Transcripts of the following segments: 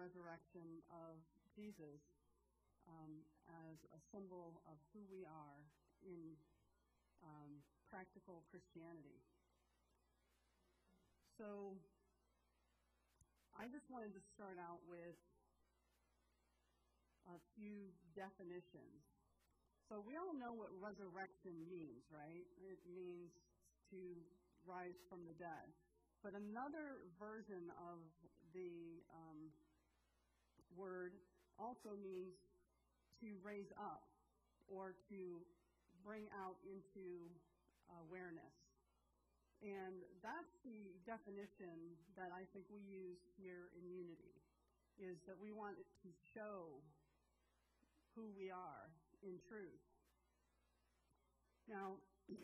resurrection of Jesus as a symbol of who we are in practical Christianity. So I just wanted to start out with a few definitions. So we all know what resurrection means, right? It means to rise from the dead. But another version of the word also means to raise up or to bring out into awareness. And that's the definition that I think we use here in Unity, is that we want it to show who we are in truth. Now,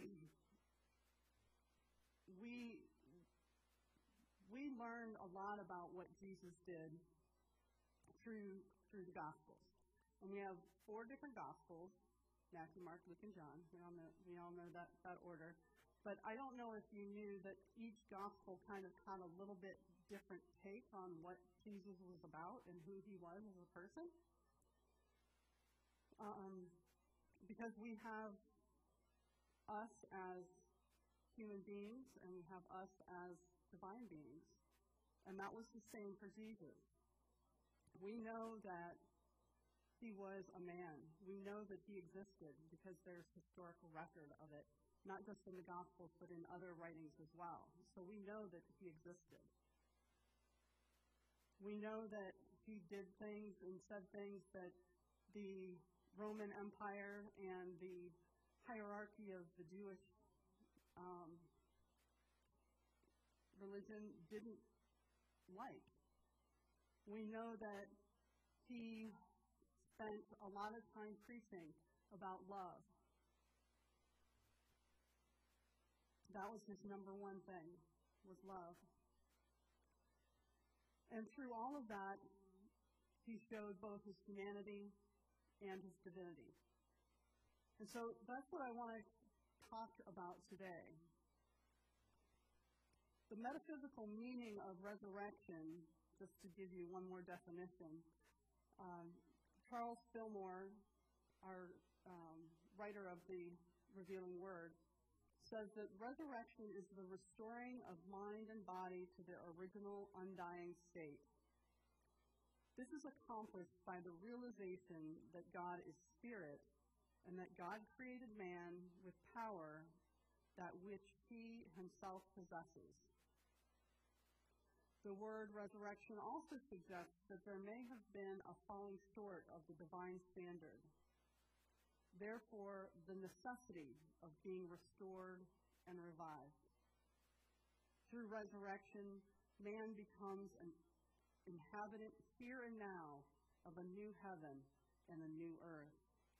we learned a lot about what Jesus did through the Gospels. And we have 4 different Gospels: Matthew, Mark, Luke, and John. We all know that order. But I don't know if you knew that each Gospel kind of had a little bit different take on what Jesus was about and who he was as a person. Because we have us as human beings and we have us as divine beings. And that was the same for Jesus. We know that he was a man. We know that he existed because there's historical record of it, not just in the Gospels, but in other writings as well. So we know that he existed. We know that he did things and said things that the Roman Empire and the hierarchy of the Jewish religion didn't like. We know that he spent a lot of time preaching about love. That was his number one thing, was love. And through all of that, he showed both his humanity and his divinity. And so that's what I want to talk about today. The metaphysical meaning of resurrection, just to give you one more definition, Charles Fillmore, our writer of the Revealing Word, says that resurrection is the restoring of mind and body to their original undying state. This is accomplished by the realization that God is spirit and that God created man with power that which he himself possesses. The word resurrection also suggests that there may have been a falling short of the divine standard. Therefore, the necessity of being restored and revived. Through resurrection, man becomes an inhabitant here and now of a new heaven and a new earth.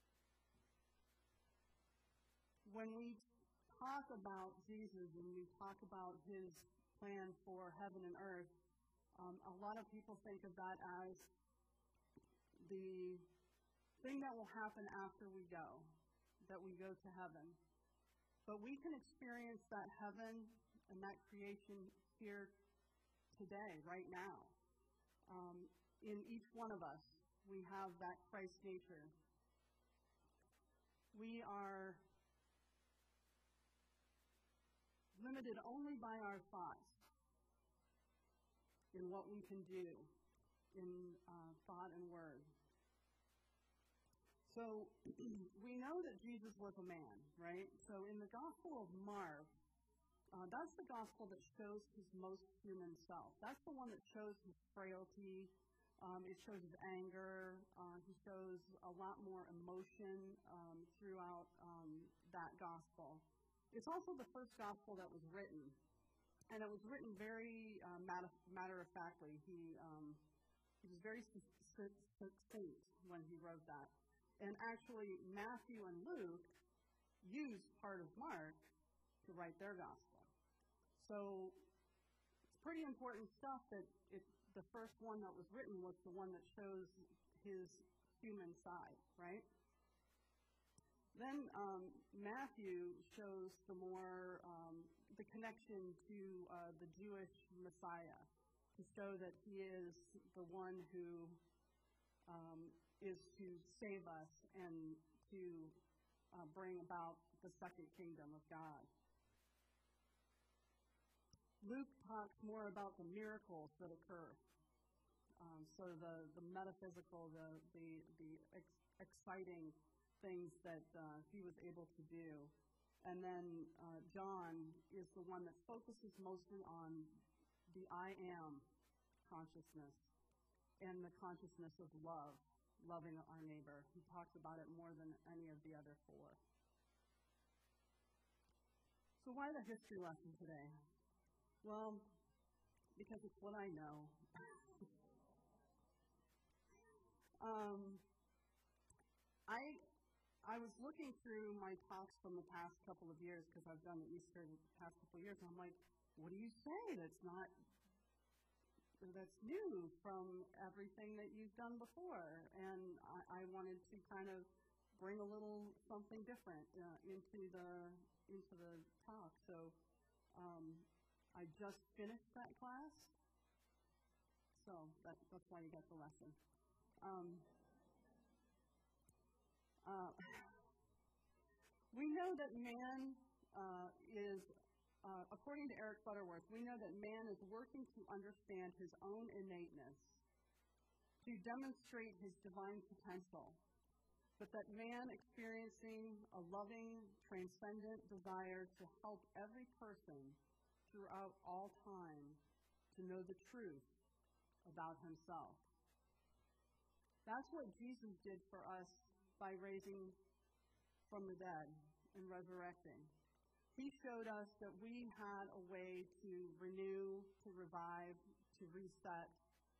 When we talk about Jesus and we talk about his plan for heaven and earth, a lot of people think of that as the thing that will happen after we go, that we go to heaven. But we can experience that heaven and that creation here today, right now. In each one of us, we have that Christ nature. We are limited only by our thoughts in what we can do in thought and word. So we know that Jesus was a man, right? So in the Gospel of Mark, that's the gospel that shows his most human self. That's the one that shows his frailty. It shows his anger. He shows a lot more emotion throughout that gospel. It's also the first gospel that was written, and it was written very matter-of-factly. He was very succinct when he wrote that. And actually, Matthew and Luke used part of Mark to write their gospel. So it's pretty important stuff that the first one that was written was the one that shows his human side, right? Then Matthew shows the more the connection to the Jewish Messiah. to show that he is the one who is to save us and to bring about the second kingdom of God. Luke talks more about the miracles that occur. So the metaphysical, the exciting things that he was able to do. And then John is the one that focuses mostly on the I am consciousness and the consciousness of love, loving our neighbor. He talks about it more than any of the other four. So why the history lesson today? Well, because it's what I know. I was looking through my talks from the past couple of years, because I've done Easter the past couple of years, and I'm like, what do you say that's new from everything that you've done before? And I wanted to kind of bring a little something different into the talk. So I just finished that class, so that's why you got the lesson. We know that man is, according to Eric Butterworth, we know that man is working to understand his own innateness, to demonstrate his divine potential, but that man experiencing a loving, transcendent desire to help every person throughout all time to know the truth about himself. That's what Jesus did for us by raising from the dead and resurrecting. He showed us that we had a way to renew, to revive, to reset,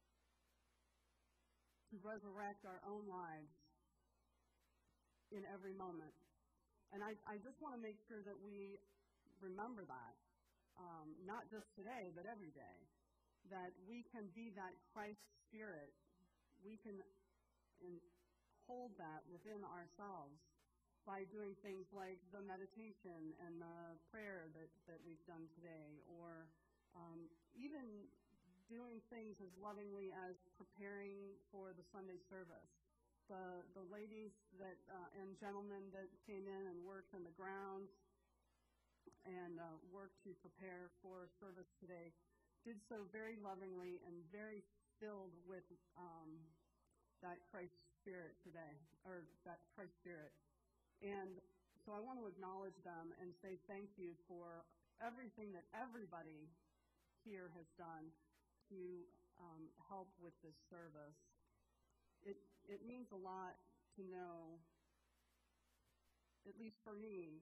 to resurrect our own lives in every moment. And I just want to make sure that we remember that, not just today, but every day, that we can be that Christ spirit. We can hold that within ourselves by doing things like the meditation and the prayer that we've done today, or even doing things as lovingly as preparing for the Sunday service. The ladies that and gentlemen that came in and worked on the grounds and worked to prepare for service today did so very lovingly and very filled with that Christ spirit today, or that Christ spirit. And so I want to acknowledge them and say thank you for everything that everybody here has done to help with this service. It means a lot to know, at least for me,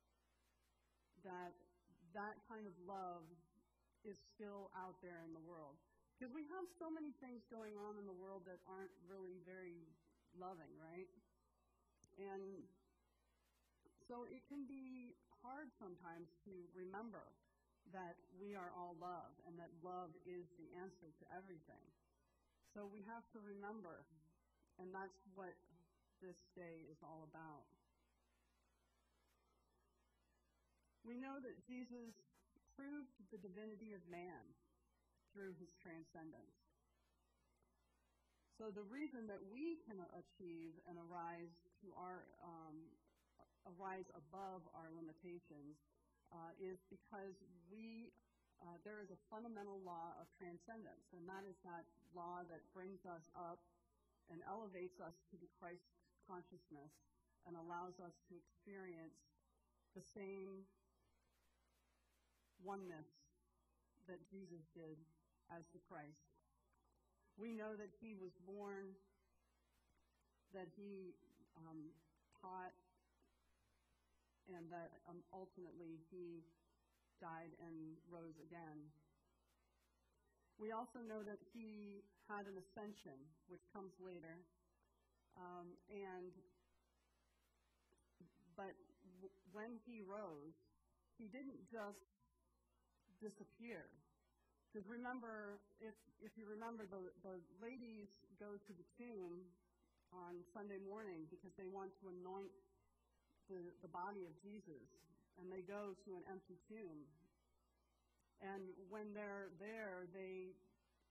that kind of love is still out there in the world. Because we have so many things going on in the world that aren't really very loving, right? And so it can be hard sometimes to remember that we are all love and that love is the answer to everything. So we have to remember, and that's what this day is all about. We know that Jesus proved the divinity of man through his transcendence. So the reason that we can achieve and arise above our limitations is because there is a fundamental law of transcendence, and that is that law that brings us up and elevates us to the Christ consciousness and allows us to experience the same oneness that Jesus did as the Christ. We know that he was born, that he taught, and that ultimately he died and rose again. We also know that he had an ascension, which comes later, but when he rose, he didn't just disappear. Because remember, if you remember, the ladies go to the tomb on Sunday morning because they want to anoint the body of Jesus, and they go to an empty tomb. And when they're there, they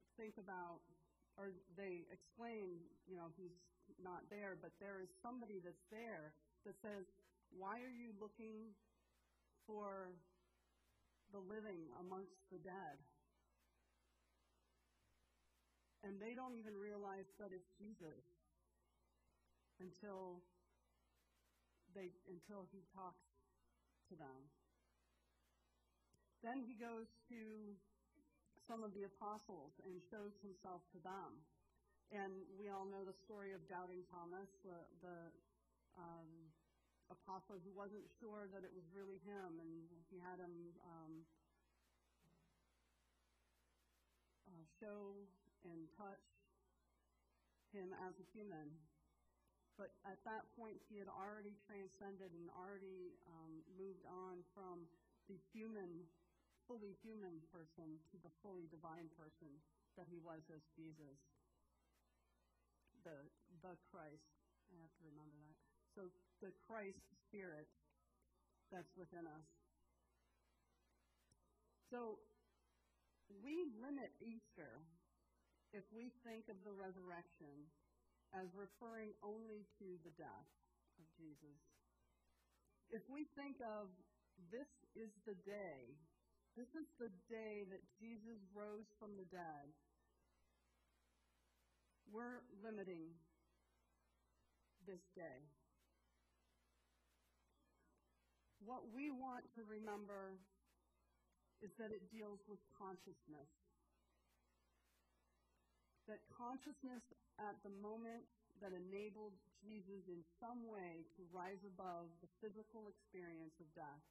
think about, or they explain, he's not there, but there is somebody that's there that says, why are you looking for the living amongst the dead? And they don't even realize that it's Jesus until he talks to them. Then he goes to some of the apostles and shows himself to them. And we all know the story of Doubting Thomas, the apostle who wasn't sure that it was really him, and he had him show and touch him as a human. But at that point, he had already transcended and already moved on from the fully human person to the fully divine person that he was as Jesus, the Christ. I have to remember that. So the Christ Spirit that's within us. So we limit Easter if we think of the resurrection as referring only to the death of Jesus. If we think of this is the day that Jesus rose from the dead, we're limiting this day. What we want to remember is that it deals with consciousness. That consciousness at the moment that enabled Jesus in some way to rise above the physical experience of death.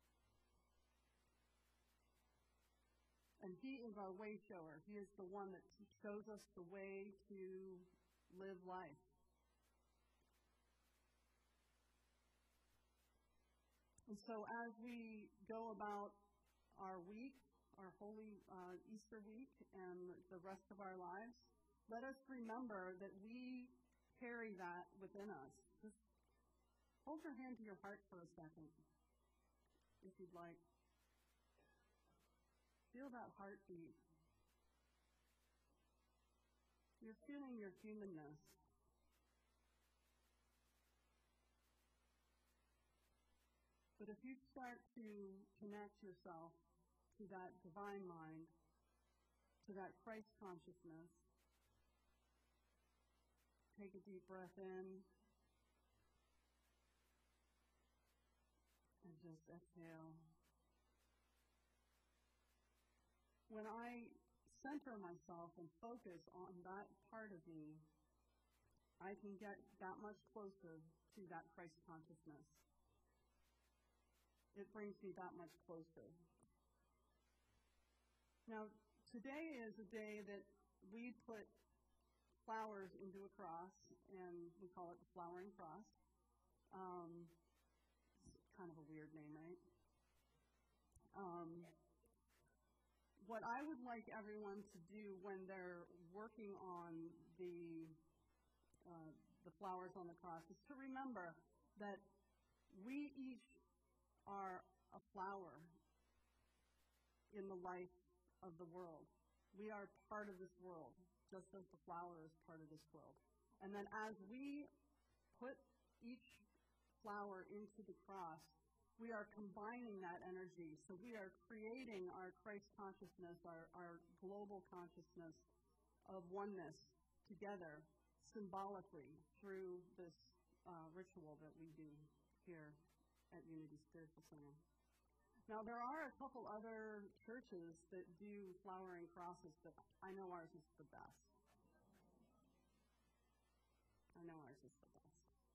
And he is our way shower. He is the one that shows us the way to live life. And so as we go about our week, our holy Easter week, and the rest of our lives, let us remember that we carry that within us. Just hold your hand to your heart for a second, if you'd like. Feel that heartbeat. You're feeling your humanness. But if you start to connect yourself to that divine mind, to that Christ consciousness, take a deep breath in and just exhale. When I center myself and focus on that part of me, I can get that much closer to that Christ consciousness. It brings me that much closer. Now, today is a day that we put flowers into a cross, and we call it the Flowering Cross. It's kind of a weird name, right? What I would like everyone to do when they're working on the flowers on the cross is to remember that we each are a flower in the life of the world. We are part of this world, just as the flower is part of this world. And then as we put each flower into the cross, we are combining that energy. So we are creating our Christ consciousness, our global consciousness of oneness together symbolically through this ritual that we do here at Unity Spiritual Center. Now, there are a couple other churches that do flowering crosses, but I know ours is the best. I know ours is the best.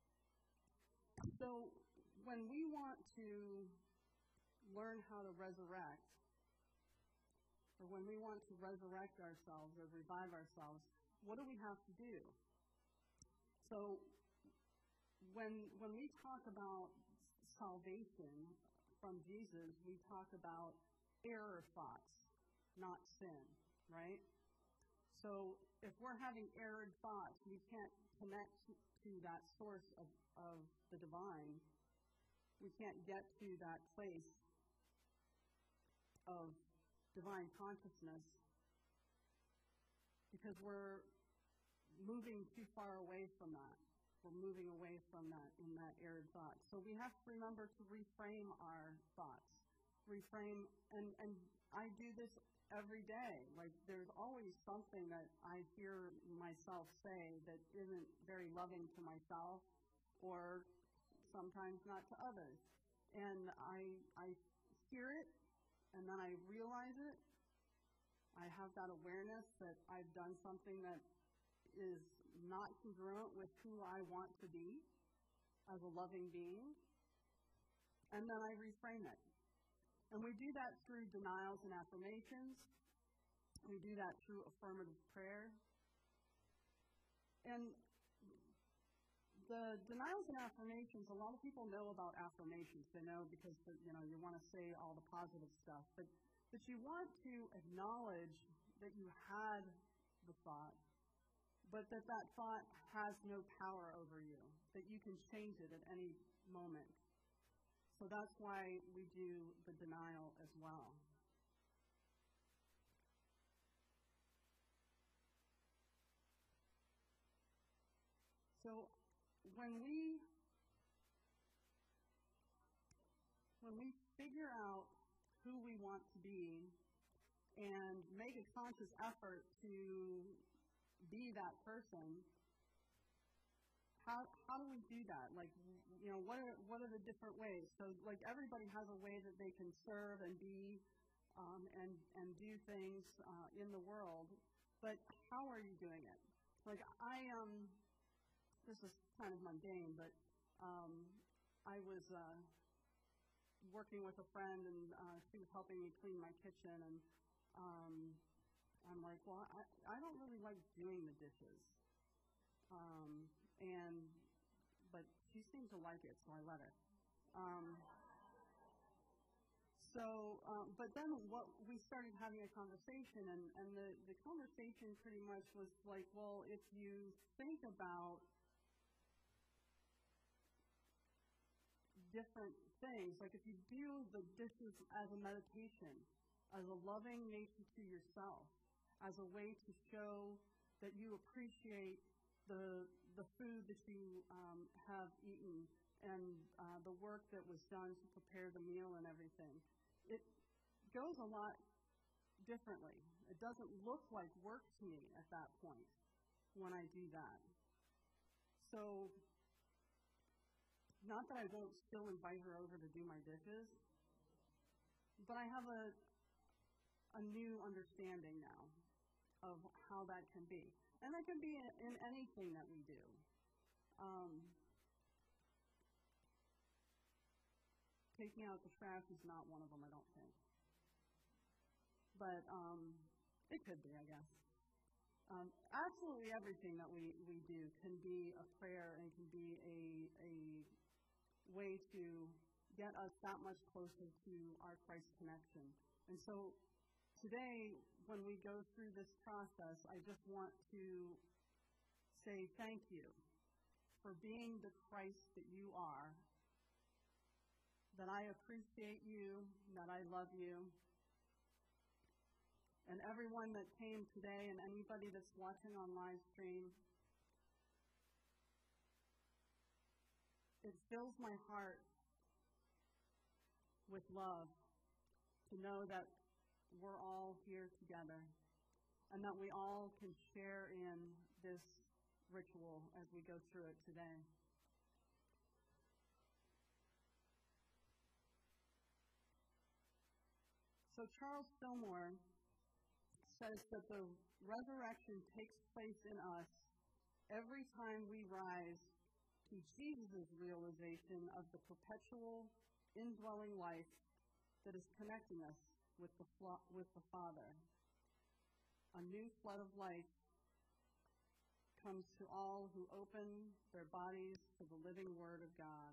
So when we want to learn how to resurrect, or when we want to resurrect ourselves or revive ourselves, what do we have to do? So when we talk about salvation from Jesus, we talk about error thoughts, not sin, right? So if we're having errored thoughts, we can't connect to that source of the divine. We can't get to that place of divine consciousness because we're moving too far away from that. We're moving away from that in that arid thought. So we have to remember to reframe our thoughts. Reframe, and I do this every day. Like, there's always something that I hear myself say that isn't very loving to myself, or sometimes not to others. And I hear it, and then I realize it. I have that awareness that I've done something that is not congruent with who I want to be as a loving being. And then I reframe it. And we do that through denials and affirmations. We do that through affirmative prayer. And the denials and affirmations, a lot of people know about affirmations. They know because, you want to say all the positive stuff. But you want to acknowledge that you had the thought, but that thought has no power over you, that you can change it at any moment. So that's why we do the denial as well. So when we figure out who we want to be and make a conscious effort to be that person, how do we do that? Like, what are the different ways? So, like, everybody has a way that they can serve and be and do things in the world, but how are you doing it? Like, this is kind of mundane, but I was working with a friend, and she was helping me clean my kitchen, and I'm like, well, I don't really like doing the dishes. But she seemed to like it, so I let her. But then we started having a conversation, and the conversation pretty much was like, well, if you think about different things, like if you do the dishes as a meditation, as a loving nature to yourself, as a way to show that you appreciate the food that you have eaten and the work that was done to prepare the meal and everything, it goes a lot differently. It doesn't look like work to me at that point when I do that. So, not that I won't still invite her over to do my dishes, but I have a new understanding now of how that can be. And that can be in anything that we do. Taking out the trash is not one of them, I don't think. But it could be, I guess. Absolutely everything that we do can be a prayer and can be a way to get us that much closer to our Christ connection. And so today, when we go through this process, I just want to say thank you for being the Christ that you are, that I appreciate you, that I love you. And everyone that came today and anybody that's watching on live stream, it fills my heart with love to know that we're all here together and that we all can share in this ritual as we go through it today. So Charles Fillmore says that the resurrection takes place in us every time we rise to Jesus' realization of the perpetual, indwelling life that is connecting us with the Father. A new flood of life comes to all who open their bodies to the living Word of God.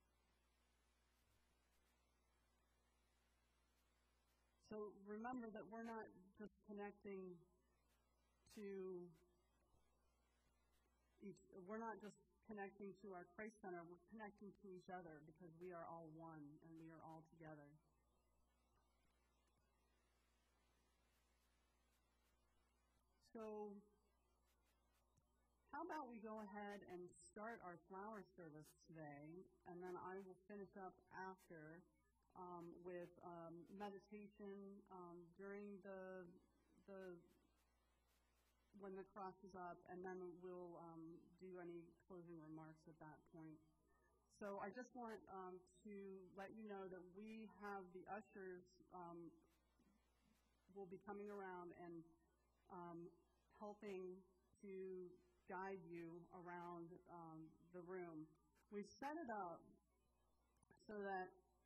So remember that we're not just connecting to our Christ Center, we're connecting to each other because we are all one and we are all together. So how about we go ahead and start our flower service today, and then I will finish up after with meditation during the when the cross is up, and then we'll do any closing remarks at that point. So I just want to let you know that we have the ushers will be coming around and helping to guide you around the room. We've set it up so that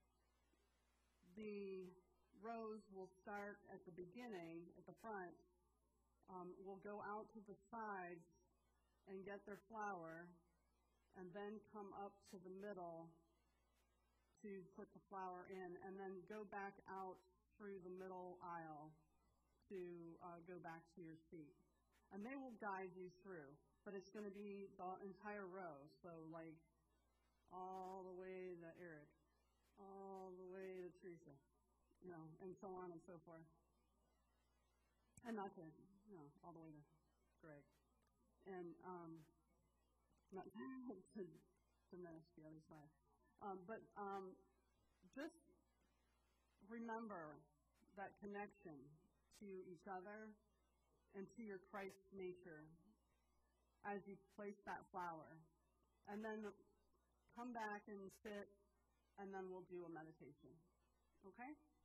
the rows will start at the beginning, at the front, will go out to the sides and get their flower, and then come up to the middle to put the flower in, and then go back out through the middle aisle to go back to your seat. And they will guide you through, but it's going to be the entire row, so like all the way to Eric, all the way to Teresa, and so on and so forth. And not to, all the way to Greg. And not to diminish the other side. But just remember that connection to each other and to your Christ nature as you place that flower. And then come back and sit, and then we'll do a meditation. Okay?